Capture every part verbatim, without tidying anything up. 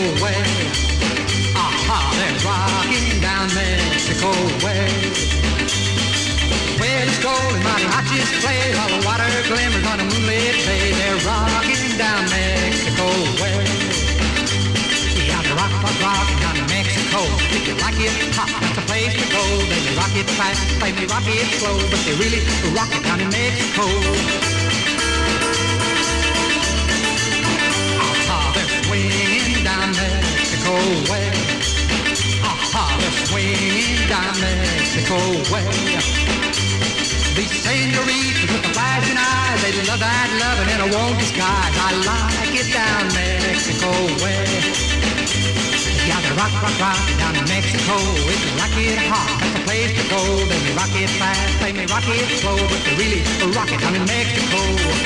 way. Aha, they're rocking down Mexico way. Well, it's cold and mariachis play while the water glimmers on a moonlit bay. They're rocking down Mexico way. Yeah, they rock, rock, rock down in Mexico. If you like it hot, that's the place to go. They may rock it fast, they may rock it slow, but they really rock it down in Mexico. Aha, they're swinging down Mexico way. Aha, they're swinging down Mexico way. These senoritas with the flashing eyes, they love that loving in a warm disguise. I like it down Mexico way. Yeah, they rock, rock, rock down in Mexico. If you like it hot, that's the place to go. They may rock it fast, they may rock it slow, but they really rock it down in Mexico.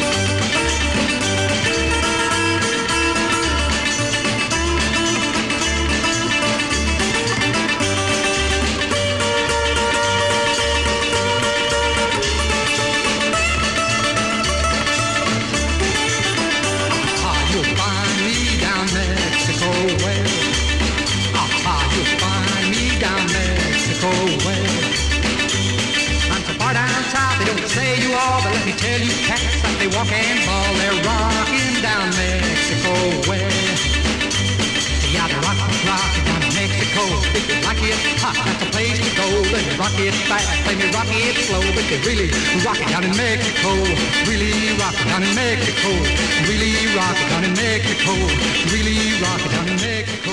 Say you all, but let me tell you cats that they walk and ball. They're rocking down Mexico way. Yeah, they rock, rock down Mexico. If you like it hot, that's the place to go. They may rock it fast, they may rock it slow, but they really rock it down in Mexico. Really rock it down in Mexico. Really rock it down in Mexico. Really rock it down in Mexico.